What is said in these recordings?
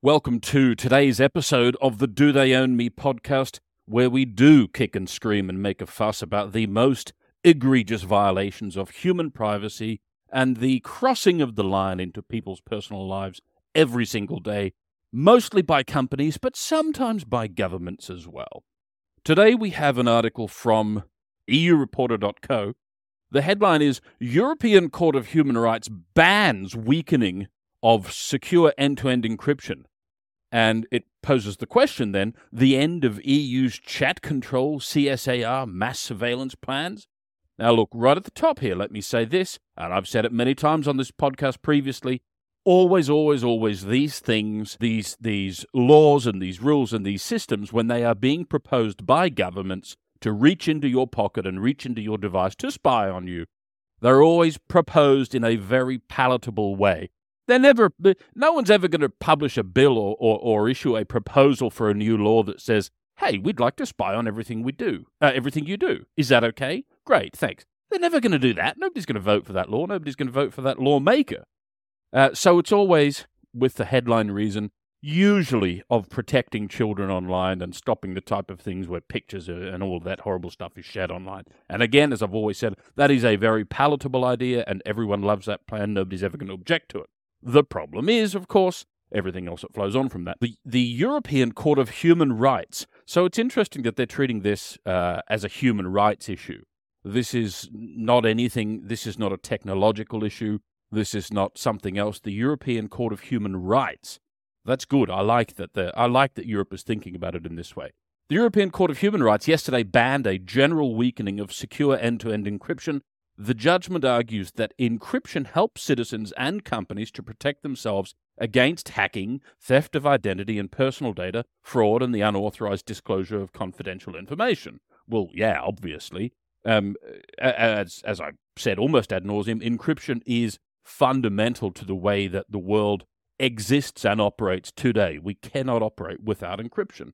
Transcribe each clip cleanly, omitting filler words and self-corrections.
Welcome to today's episode of the Do They Own Me podcast, where we do kick and scream and make a fuss about the most egregious violations of human privacy and the crossing of the line into people's personal lives every single day, mostly by companies, but sometimes by governments as well. Today we have an article from EUReporter.co. The headline is, European Court of Human Rights bans weakening of secure end-to-end encryption. And it poses the question then, the end of EU's chat control CSAR mass surveillance plans? Now look, right at the top here, let me say this, and I've said it many times on this podcast previously, always these things, these laws and these rules and these systems, when they are being proposed by governments to reach into your pocket and reach into your device to spy on you, they're always proposed in a very palatable way. No one's ever going to publish a bill or issue a proposal for a new law that says, hey, we'd like to spy on everything you do. Is that okay? Great, thanks. They're never going to do that. Nobody's going to vote for that law. Nobody's going to vote for that lawmaker. So it's always, with the headline reason, usually of protecting children online and stopping the type of things where pictures and all that horrible stuff is shared online. And again, as I've always said, that is a very palatable idea and everyone loves that plan. Nobody's ever going to object to it. The problem is, of course, everything else that flows on from that. The European Court of Human Rights. So it's interesting that they're treating this as a human rights issue. This is not a technological issue. This is not something else. The European Court of Human Rights. That's good. I like that Europe is thinking about it in this way. The European Court of Human Rights yesterday banned a general weakening of secure end-to-end encryption. The judgment argues that encryption helps citizens and companies to protect themselves against hacking, theft of identity and personal data, fraud, and the unauthorized disclosure of confidential information. Well, yeah, obviously. As I said almost ad nauseum, encryption is fundamental to the way that the world exists and operates today. We cannot operate without encryption.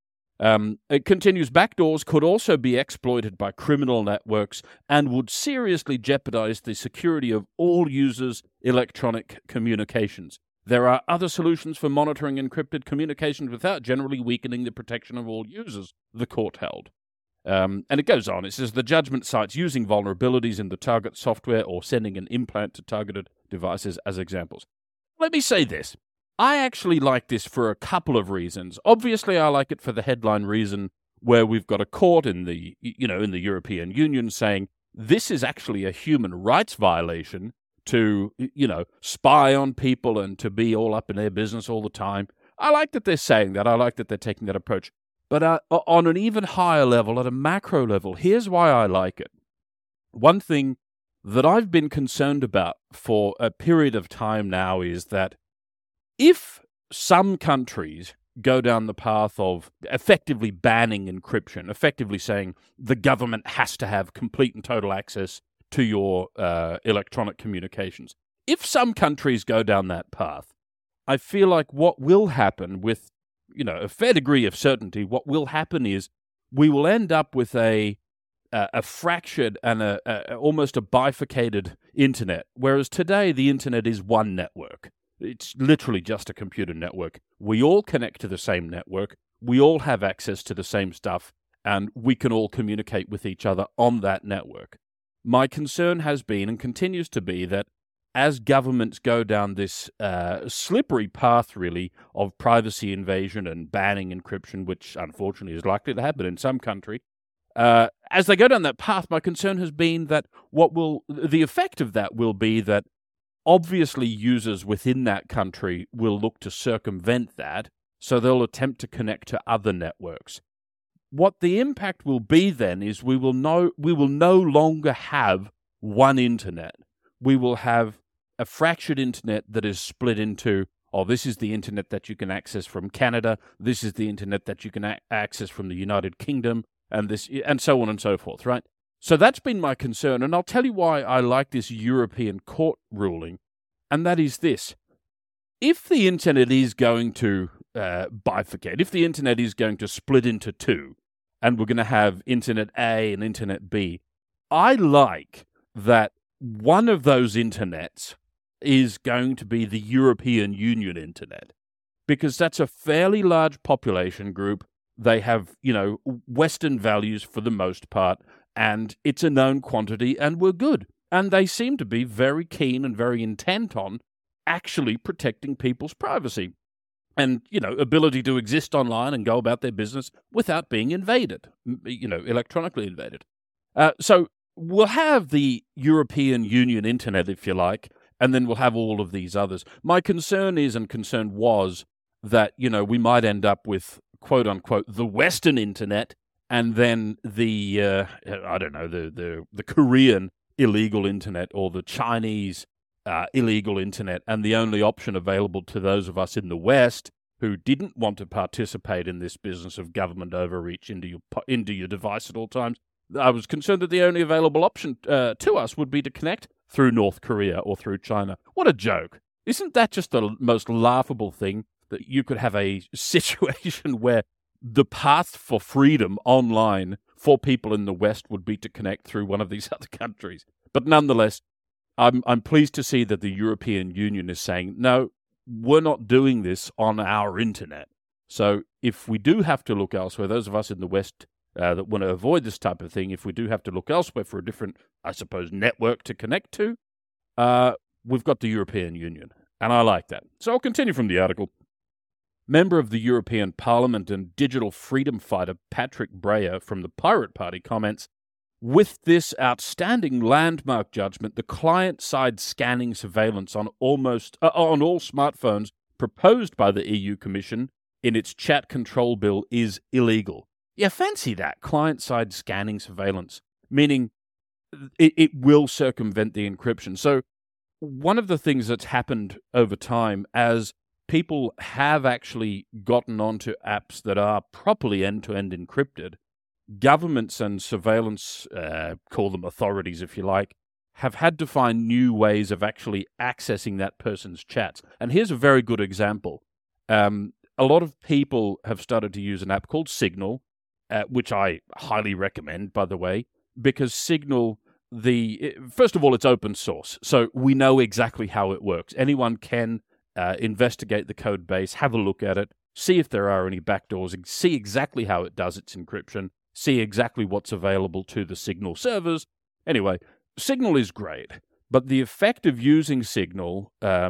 It continues, backdoors could also be exploited by criminal networks and would seriously jeopardize the security of all users' electronic communications. There are other solutions for monitoring encrypted communications without generally weakening the protection of all users, the court held. And it goes on. It says the judgment cites using vulnerabilities in the target software or sending an implant to targeted devices as examples. Let me say this. I actually like this for a couple of reasons. Obviously, I like it for the headline reason where we've got a court in the European Union saying this is actually a human rights violation to, spy on people and to be all up in their business all the time. I like that they're saying that. I like that they're taking that approach. But on an even higher level, at a macro level, here's why I like it. One thing that I've been concerned about for a period of time now is that if some countries go down the path of effectively banning encryption, effectively saying the government has to have complete and total access to your electronic communications, if some countries go down that path, I feel like what will happen with, a fair degree of certainty, what will happen is we will end up with a fractured and almost a bifurcated internet, whereas today the internet is one network. It's literally just a computer network. We all connect to the same network. We all have access to the same stuff, and we can all communicate with each other on that network. My concern has been and continues to be that as governments go down this slippery path, really, of privacy invasion and banning encryption, which unfortunately is likely to happen in some country, as they go down that path, my concern has been that the effect of that will be that obviously users within that country will look to circumvent that, so they'll attempt to connect to other networks. What the impact will be then is we will no longer have one internet. We will have a fractured internet that is split into, this is the internet that you can access from Canada, this is the internet that you can access from the United Kingdom, and so on and so forth, right? So that's been my concern, and I'll tell you why I like this European court ruling, and that is this. If the internet is going to bifurcate, if the internet is going to split into two, and we're going to have Internet A and Internet B, I like that one of those internets is going to be the European Union internet. because that's a fairly large population group. They have, Western values for the most part, and it's a known quantity, and we're good. And they seem to be very keen and very intent on actually protecting people's privacy and, ability to exist online and go about their business without being invaded, electronically invaded. So we'll have the European Union internet, if you like, and then we'll have all of these others. My concern was that, we might end up with, quote unquote, the Western internet, and then the Korean illegal internet or the Chinese illegal internet, and the only option available to those of us in the West who didn't want to participate in this business of government overreach into your device at all times. I was concerned that the only available option to us would be to connect through North Korea or through China. What a joke. Isn't that just the most laughable thing, that you could have a situation where the path for freedom online for people in the West would be to connect through one of these other countries? But nonetheless, I'm pleased to see that the European Union is saying, no, we're not doing this on our internet. So if we do have to look elsewhere, those of us in the West that want to avoid this type of thing, if we do have to look elsewhere for a different, I suppose, network to connect to, we've got the European Union. And I like that. So I'll continue from the article. Member of the European Parliament and digital freedom fighter Patrick Breyer from the Pirate Party comments, with this outstanding landmark judgment, the client-side scanning surveillance on all smartphones proposed by the EU Commission in its chat control bill is illegal. Yeah, fancy that, client-side scanning surveillance, meaning it will circumvent the encryption. So one of the things that's happened over time, as people have actually gotten onto apps that are properly end-to-end encrypted, governments and surveillance, call them authorities if you like, have had to find new ways of actually accessing that person's chats. And here's a very good example. A lot of people have started to use an app called Signal, which I highly recommend, by the way, because Signal, first of all, it's open source, so we know exactly how it works. Anyone can investigate the code base, have a look at it, see if there are any backdoors, and see exactly how it does its encryption, see exactly what's available to the Signal servers. Anyway, Signal is great, but the effect of using Signal,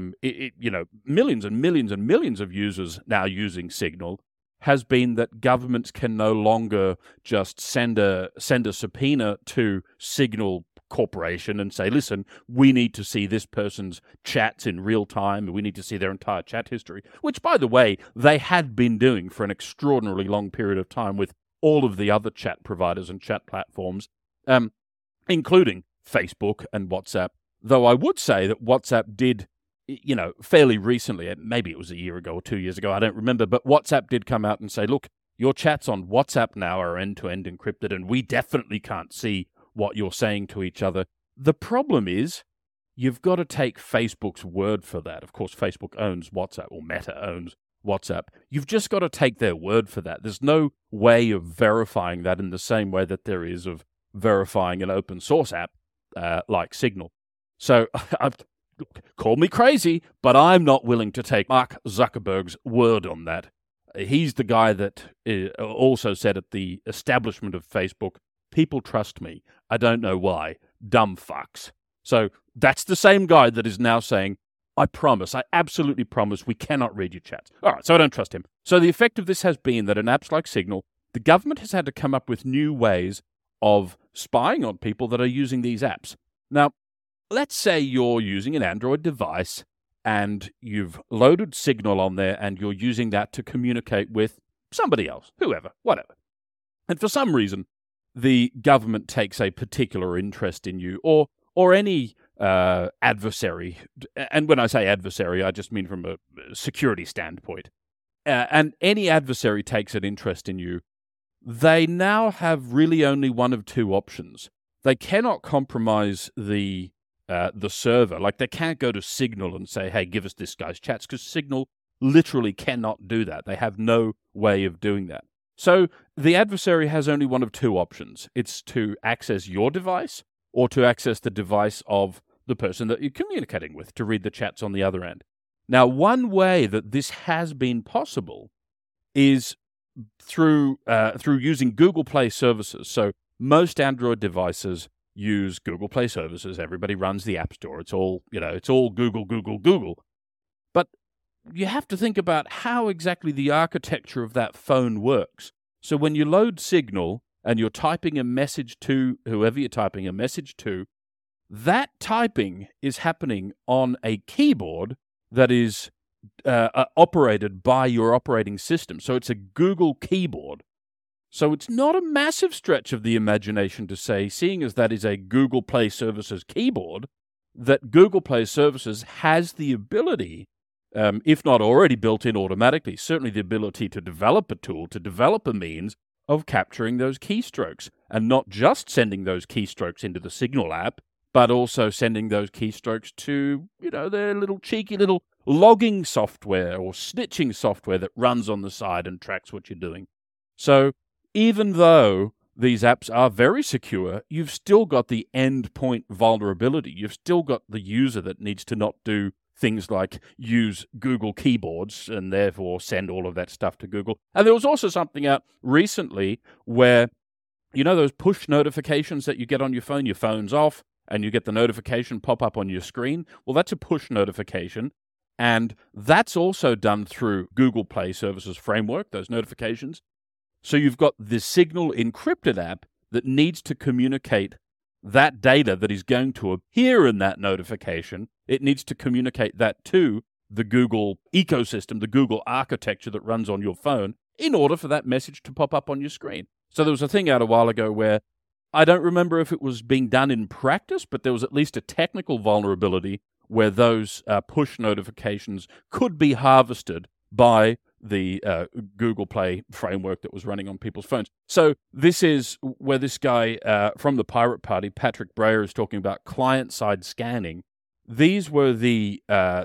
millions and millions and millions of users now using Signal, has been that governments can no longer just send a subpoena to Signal Corporation and say, listen, we need to see this person's chats in real time, and we need to see their entire chat history, which, by the way, they had been doing for an extraordinarily long period of time with all of the other chat providers and chat platforms, including Facebook and WhatsApp. Though I would say that WhatsApp did, fairly recently, maybe it was a year ago or 2 years ago, I don't remember, but WhatsApp did come out and say, look, your chats on WhatsApp now are end-to-end encrypted, and we definitely can't see what you're saying to each other. The problem is, you've got to take Facebook's word for that. Of course, Facebook owns WhatsApp, or Meta owns WhatsApp. You've just got to take their word for that. There's no way of verifying that in the same way that there is of verifying an open source app like Signal. So, call me crazy, but I'm not willing to take Mark Zuckerberg's word on that. He's the guy that also said at the establishment of Facebook, people trust me. I don't know why. Dumb fucks. So that's the same guy that is now saying, I absolutely promise we cannot read your chats. All right, so I don't trust him. So the effect of this has been that in apps like Signal, the government has had to come up with new ways of spying on people that are using these apps. Now, let's say you're using an Android device and you've loaded Signal on there and you're using that to communicate with somebody else, whoever, whatever. And for some reason, the government takes a particular interest in you, or any adversary. And when I say adversary, I just mean from a security standpoint. And any adversary takes an interest in you. They now have really only one of two options. They cannot compromise the server. Like, they can't go to Signal and say, hey, give us this guy's chats, because Signal literally cannot do that. They have no way of doing that. So the adversary has only one of two options. It's to access your device or to access the device of the person that you're communicating with to read the chats on the other end. Now, one way that this has been possible is through using Google Play services. So most Android devices use Google Play services. Everybody runs the App Store. It's all Google, Google, Google. But you have to think about how exactly the architecture of that phone works. So when you load Signal and you're typing a message to whoever you're typing a message to, that typing is happening on a keyboard that is operated by your operating system. So it's a Google keyboard. So it's not a massive stretch of the imagination to say, seeing as that is a Google Play Services keyboard, that Google Play Services has the ability, if not already built in automatically, certainly the ability to develop a tool, to develop a means of capturing those keystrokes, and not just sending those keystrokes into the Signal app, but also sending those keystrokes to, their little cheeky little logging software or snitching software that runs on the side and tracks what you're doing. So even though these apps are very secure, you've still got the endpoint vulnerability. You've still got the user that needs to not do things like use Google keyboards and therefore send all of that stuff to Google. And there was also something out recently where, those push notifications that you get on your phone's off, and you get the notification pop up on your screen. Well, that's a push notification. And that's also done through Google Play Services framework, those notifications. So you've got the Signal encrypted app that needs to communicate that data that is going to appear in that notification. It needs to communicate that to the Google ecosystem, the Google architecture that runs on your phone, in order for that message to pop up on your screen. So there was a thing out a while ago where I don't remember if it was being done in practice, but there was at least a technical vulnerability where those push notifications could be harvested by the Google Play framework that was running on people's phones. So this is where this guy from the Pirate Party, Patrick Breyer, is talking about client-side scanning. These were the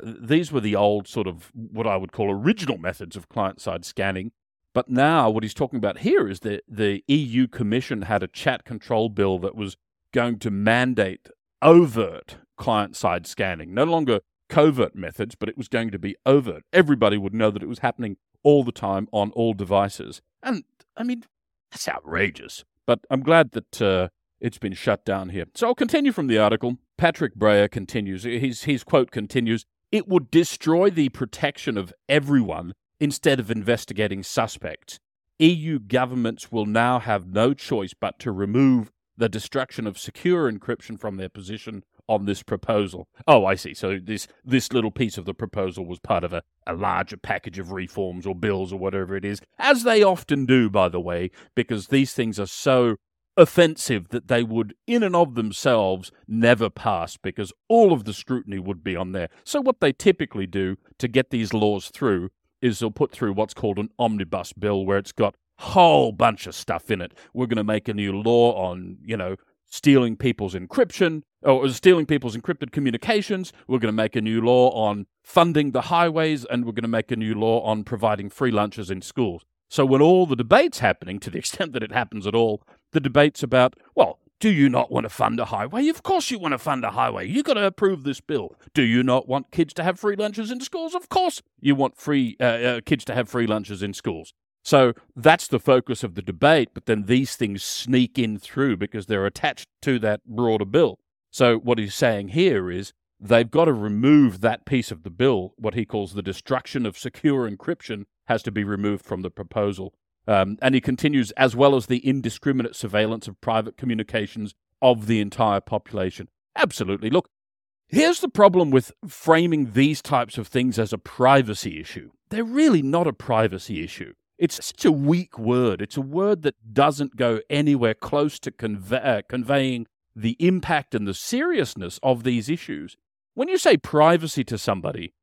old sort of what I would call original methods of client-side scanning. But now what he's talking about here is that the EU Commission had a chat control bill that was going to mandate overt client-side scanning. No longer covert methods, but it was going to be overt. Everybody would know that it was happening all the time on all devices. And, that's outrageous. But I'm glad that it's been shut down here. So I'll continue from the article. Patrick Breyer continues. His quote continues, "It would destroy the protection of everyone instead of investigating suspects. EU governments will now have no choice but to remove the destruction of secure encryption from their position on this proposal." Oh, I see. So this little piece of the proposal was part of a larger package of reforms or bills or whatever it is, as they often do, by the way, because these things are so offensive that they would, in and of themselves, never pass, because all of the scrutiny would be on there. So what they typically do to get these laws through is they'll put through what's called an omnibus bill, where it's got a whole bunch of stuff in it. We're going to make a new law on, stealing people's encryption, or stealing people's encrypted communications. We're going to make a new law on funding the highways, and we're going to make a new law on providing free lunches in schools. So when all the debate's happening, to the extent that it happens at all, the debate's about, well, do you not want to fund a highway? Of course you want to fund a highway. You've got to approve this bill. Do you not want kids to have free lunches in schools? Of course you want kids to have free lunches in schools. So that's the focus of the debate, but then these things sneak in through because they're attached to that broader bill. So what he's saying here is they've got to remove that piece of the bill. What he calls the destruction of secure encryption has to be removed from the proposal. And he continues, as well as the indiscriminate surveillance of private communications of the entire population. Absolutely. Look, here's the problem with framing these types of things as a privacy issue. They're really not a privacy issue. It's such a weak word. It's a word that doesn't go anywhere close to conveying the impact and the seriousness of these issues. When you say privacy to somebody,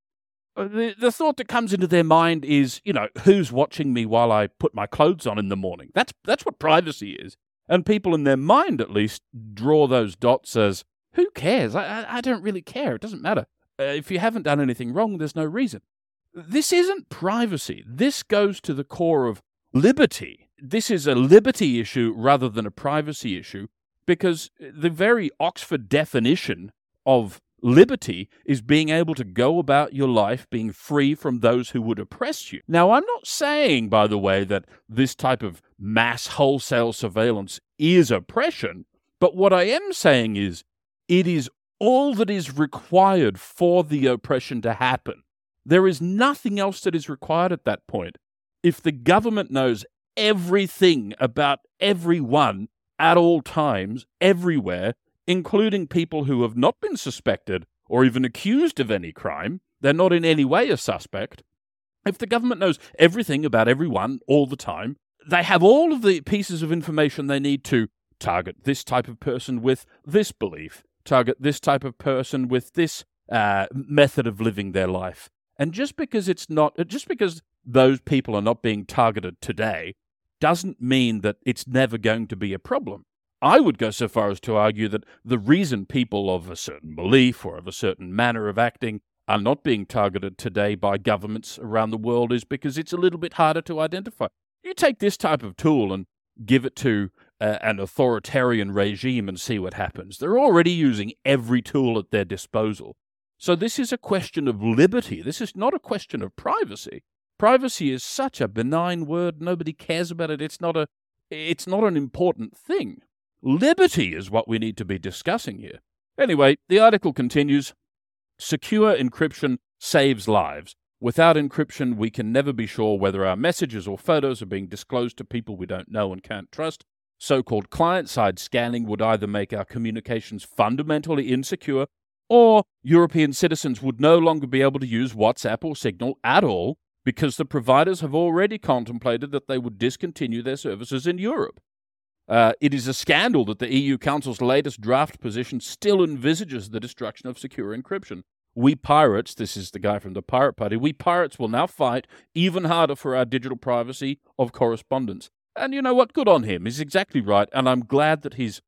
the thought that comes into their mind is, who's watching me while I put my clothes on in the morning? That's what privacy is. And people in their mind, at least, draw those dots as, who cares? I don't really care. It doesn't matter. If you haven't done anything wrong, there's no reason. This isn't privacy. This goes to the core of liberty. This is a liberty issue rather than a privacy issue, because the very Oxford definition of Liberty is being able to go about your life being free from those who would oppress you. Now, I'm not saying, by the way, that this type of mass wholesale surveillance is oppression, but what I am saying is it is all that is required for the oppression to happen. There is nothing else that is required at that point. If the government knows everything about everyone at all times, everywhere, including people who have not been suspected or even accused of any crime, they're not in any way a suspect. If the government knows everything about everyone all the time, they have all of the pieces of information they need to target this type of person with this belief, target this type of person with this method of living their life. And just because those people are not being targeted today doesn't mean that it's never going to be a problem. I would go so far as to argue that the reason people of a certain belief or of a certain manner of acting are not being targeted today by governments around the world is because it's a little bit harder to identify. You take this type of tool and give it to an authoritarian regime and see what happens. They're already using every tool at their disposal. So this is a question of liberty. This is not a question of privacy. Privacy is such a benign word. Nobody cares about it. It's not an important thing. Liberty is what we need to be discussing here. Anyway, the article continues. Secure encryption saves lives. Without encryption, we can never be sure whether our messages or photos are being disclosed to people we don't know and can't trust. So-called client-side scanning would either make our communications fundamentally insecure, or European citizens would no longer be able to use WhatsApp or Signal at all because the providers have already contemplated that they would discontinue their services in Europe. It is a scandal that the EU Council's latest draft position still envisages the destruction of secure encryption. We pirates, this is the guy from the Pirate Party, we pirates will now fight even harder for our digital privacy of correspondence. And you know what? Good on him. He's exactly right. And I'm glad that he's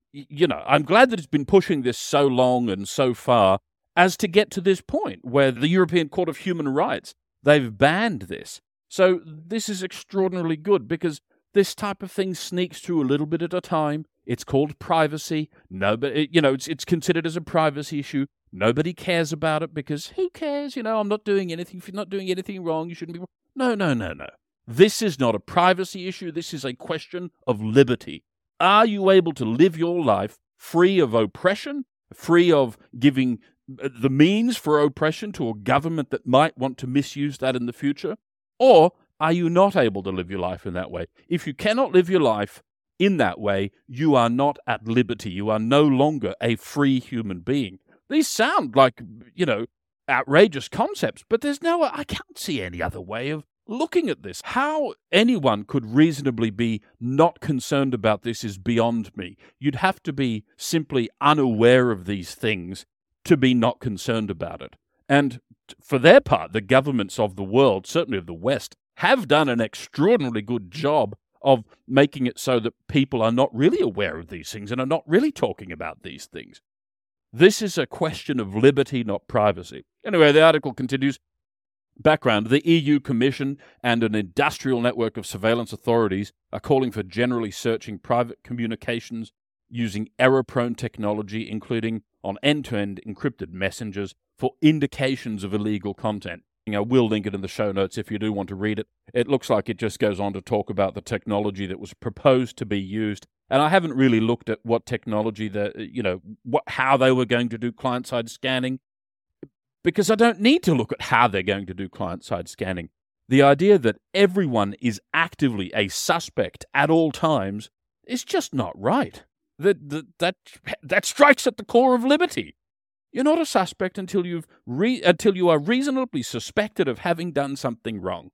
been pushing this so long and so far as to get to this point where the European Court of Human Rights, they've banned this. So this is extraordinarily good because this type of thing sneaks through a little bit at a time. It's called privacy. It's considered as a privacy issue. Nobody cares about it because who cares? I'm not doing anything. If you're not doing anything wrong, you shouldn't be. No. This is not a privacy issue. This is a question of liberty. Are you able to live your life free of oppression, free of giving the means for oppression to a government that might want to misuse that in the future? Or are you not able to live your life in that way? If you cannot live your life in that way, you are not at liberty. You are no longer a free human being. These sound like, outrageous concepts, but I can't see any other way of looking at this. How anyone could reasonably be not concerned about this is beyond me. You'd have to be simply unaware of these things to be not concerned about it. And for their part, the governments of the world, certainly of the West, have done an extraordinarily good job of making it so that people are not really aware of these things and are not really talking about these things. This is a question of liberty, not privacy. Anyway, the article continues. Background: the EU Commission and an industrial network of surveillance authorities are calling for generally searching private communications using error-prone technology, including on end-to-end encrypted messengers, for indications of illegal content. I will link it in the show notes if you do want to read it. It looks like it just goes on to talk about the technology that was proposed to be used. And I haven't really looked at what technology, how they were going to do client-side scanning, because I don't need to look at how they're going to do client-side scanning. The idea that everyone is actively a suspect at all times is just not right. That strikes at the core of liberty. You're not a suspect until you are reasonably suspected of having done something wrong.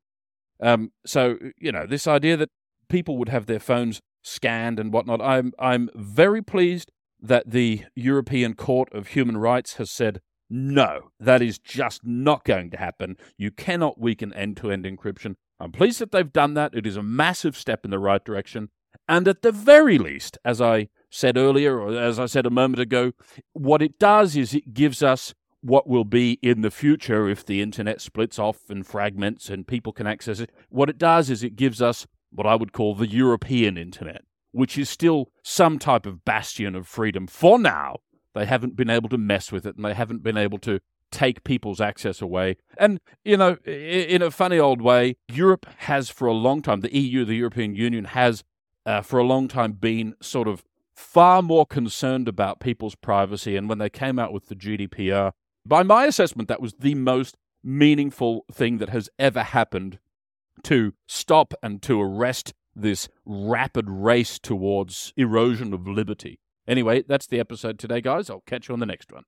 This idea that people would have their phones scanned and whatnot, I'm very pleased that the European Court of Human Rights has said, no, that is just not going to happen. You cannot weaken end-to-end encryption. I'm pleased that they've done that. It is a massive step in the right direction. And at the very least, as I said earlier, or as I said a moment ago, what it does is it gives us what will be in the future if the internet splits off and fragments and people can access it. What it does is it gives us what I would call the European internet, which is still some type of bastion of freedom for now, They haven't been able to mess with it, and they haven't been able to take people's access away. And, in a funny old way, Europe has for a long time, the EU, the European Union, has for a long time been sort of far more concerned about people's privacy. And when they came out with the GDPR, by my assessment, that was the most meaningful thing that has ever happened to stop and to arrest this rapid race towards erosion of liberty. Anyway, that's the episode today, guys. I'll catch you on the next one.